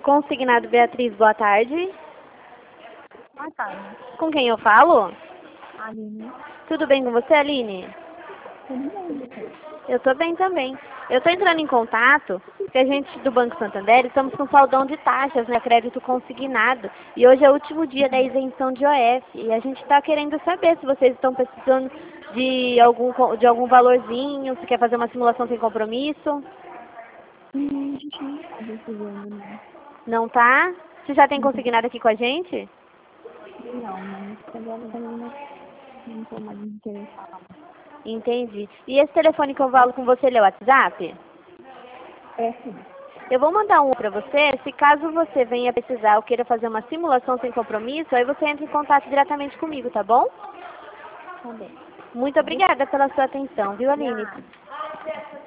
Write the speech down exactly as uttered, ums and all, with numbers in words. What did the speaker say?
Consignado Beatriz, boa tarde. Boa tarde. Com quem eu falo? Aline. Tudo bem com você, Aline? Tudo bem, você? Eu tô bem também. Eu tô entrando em contato, porque a gente do Banco Santander estamos com saldão de taxas, né, crédito consignado. E hoje é o último dia da isenção de O F. E a gente está querendo saber se vocês estão precisando de algum, co- de algum valorzinho, se quer fazer uma simulação sem compromisso. Hum, a gente não está precisando, não. Não tá? Você já tem Uhum. consignado aqui com a gente? Não, mas agora também não não estou mais interessada. Entendi. E esse telefone que eu falo com você, ele é o WhatsApp? É sim. Eu vou mandar um para você, se caso você venha precisar ou queira fazer uma simulação sem compromisso, aí você entra em contato diretamente comigo, tá bom? Tá bem. Muito obrigada pela sua atenção, viu, Aline? Nada.